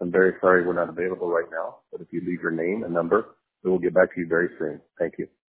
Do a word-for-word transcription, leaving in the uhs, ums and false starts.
I'm very sorry we're not available right now, but if you leave your name and number, we will get back to you very soon. Thank you.